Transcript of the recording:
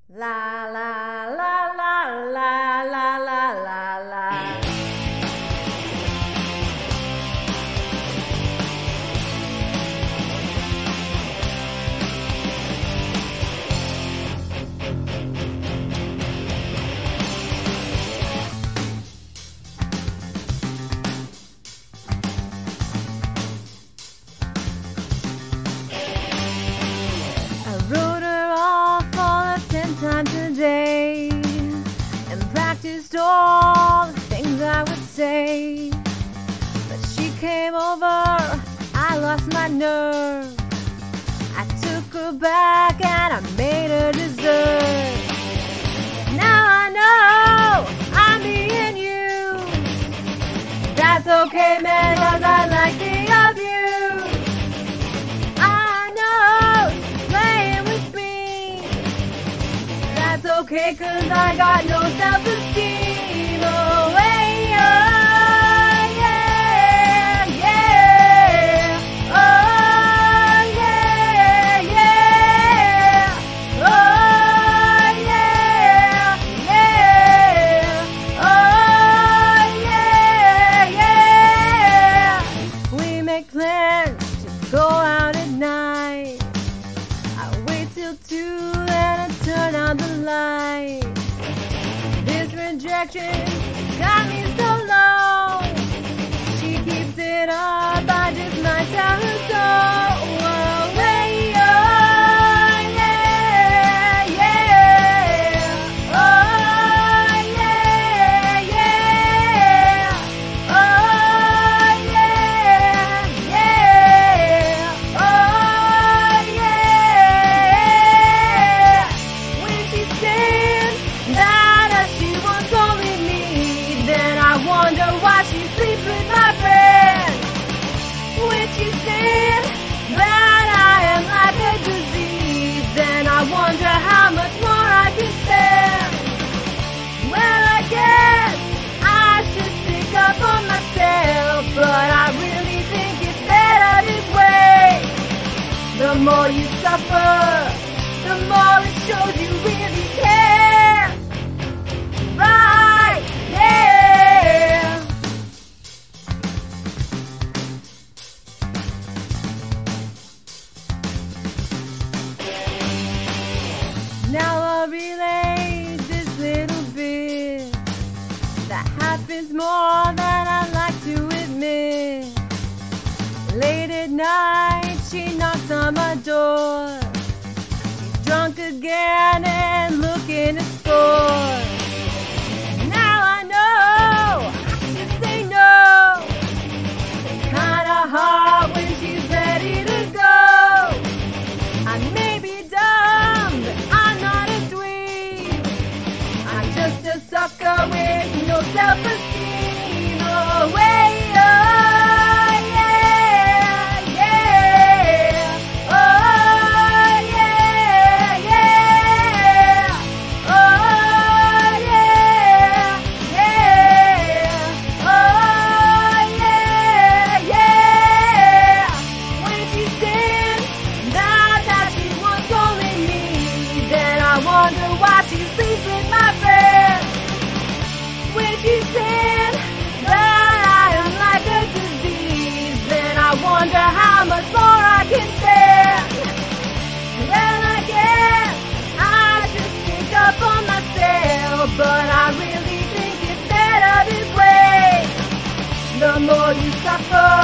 La la la la la la la la la. I wrote her off all the 10 times a day and practiced all the things I would say. But she came over, I lost my nerve. I took her back and I made her dessert. Now I know I'm being used. That's okay, man, 'cause I like the abuse. I know she's playing with me. That's okay, 'cause I got no self-esteem. Oh, hey, oh, yeah, yeah. Oh, yeah, yeah. Oh, yeah, yeah. Oh, yeah, yeah. We make plans to go out at night. I wait till 2 and I turn out the light. This rejection got me so low. She keeps it up, I just might tell her so. Oh, hey, oh, yeah, yeah. Oh, yeah, yeah. Oh, yeah, yeah. Oh, yeah. When she said that she wants only me, then I wonder why she sleeps with my friends. When she said that I am like a disease, then I wonder how much more I can stand. Well, I guess I should stick up for myself, but I really think it's better this way. The more you suffer, the more it shows you really care. Right, yeah. Now I'll relay this little bit that happens more than I like to admit. Late at night, she knocks on my door. She's drunk again and looking to score. Now I know I should say no. It's kinda hard when she's ready to go. I may be dumb, but I'm not a dweeb. I'm just a sucker with no self-esteem. Oh, hey, oh, yeah, yeah. Oh, yeah, yeah. Oh, yeah, yeah. Oh, yeah, yeah. When she said that she wants only me, then I wonder why she sleeps with my friends. When she said that I am like a disease, then I wonder how much more I can stand. Well, I guess I should stick up for myself, but I really think it's better this way. The more you suffer,